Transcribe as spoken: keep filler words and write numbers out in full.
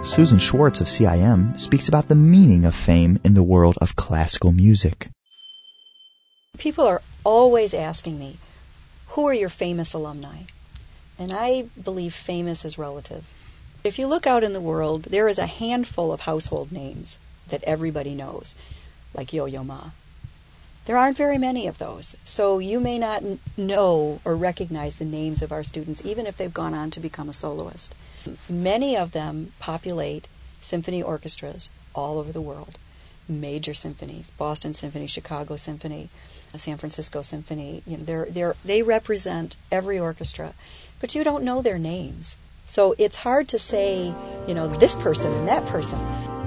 Susan Schwartz of C I M speaks about the meaning of fame in the world of classical music. People are always asking me, who are your famous alumni? And I believe famous is relative. If you look out in the world, there is a handful of household names that everybody knows, like Yo-Yo Ma. There aren't very many of those, so you may not n- know or recognize the names of our students, even if they've gone on to become a soloist. Many of them populate symphony orchestras all over the world, major symphonies, Boston Symphony, Chicago Symphony, San Francisco Symphony. You know, they're, they're, they represent every orchestra, but you don't know their names. So it's hard to say, you know, this person and that person.